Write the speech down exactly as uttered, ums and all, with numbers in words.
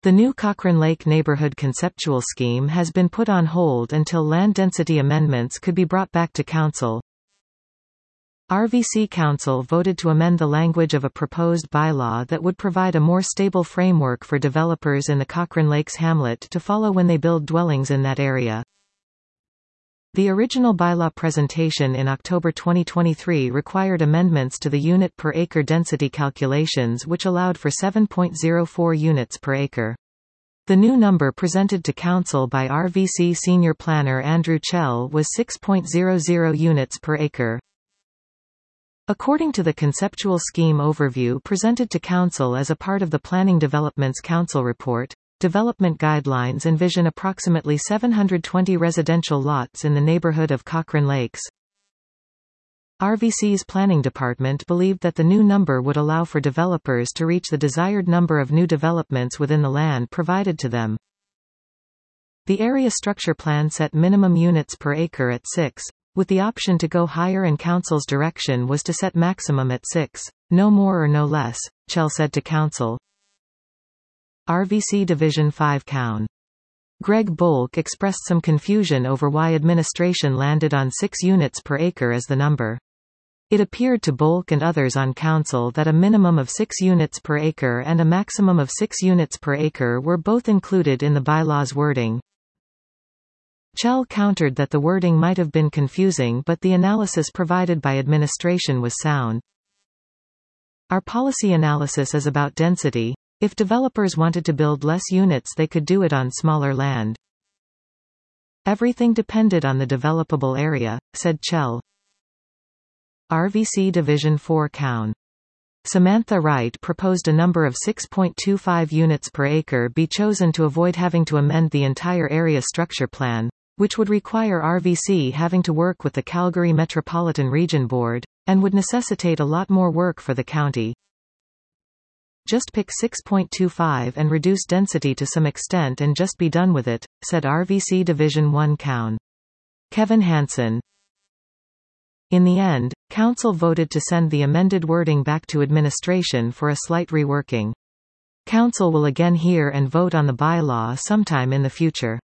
The new Cochrane Lake Neighborhood Conceptual Scheme has been put on hold until land density amendments could be brought back to Council. R V C Council voted to amend the language of a proposed bylaw that would provide a more stable framework for developers in the Cochrane Lakes hamlet to follow when they build dwellings in that area. The original bylaw presentation in October twenty twenty-three required amendments to the unit per acre density calculations, which allowed for seven point zero four units per acre. The new number presented to Council by R V C senior planner Andrew Chell was six point zero zero units per acre. According to the conceptual scheme overview presented to Council as a part of the Planning Developments Council report, development guidelines envision approximately seven hundred twenty residential lots in the neighborhood of Cochrane Lakes. R V C's planning department believed that the new number would allow for developers to reach the desired number of new developments within the land provided to them. The area structure plan set minimum units per acre at six, with the option to go higher, and Council's direction was to set maximum at six, no more or no less, Chell said to Council. R V C Division five Coun. Greg Bolk expressed some confusion over why administration landed on six units per acre as the number. It appeared to Bolk and others on Council that a minimum of six units per acre and a maximum of six units per acre were both included in the bylaw's wording. Chell countered that the wording might have been confusing, but the analysis provided by administration was sound. Our policy analysis is about density. If developers wanted to build less units, they could do it on smaller land. Everything depended on the developable area, said Chell. R V C Division four Coun. Samantha Wright proposed a number of six point two five units per acre be chosen to avoid having to amend the entire area structure plan, which would require R V C having to work with the Calgary Metropolitan Region Board, and would necessitate a lot more work for the county. Just pick six point two five and reduce density to some extent and just be done with it, said R V C Division one Coun. Kevin Hansen. In the end, Council voted to send the amended wording back to administration for a slight reworking. Council will again hear and vote on the bylaw sometime in the future.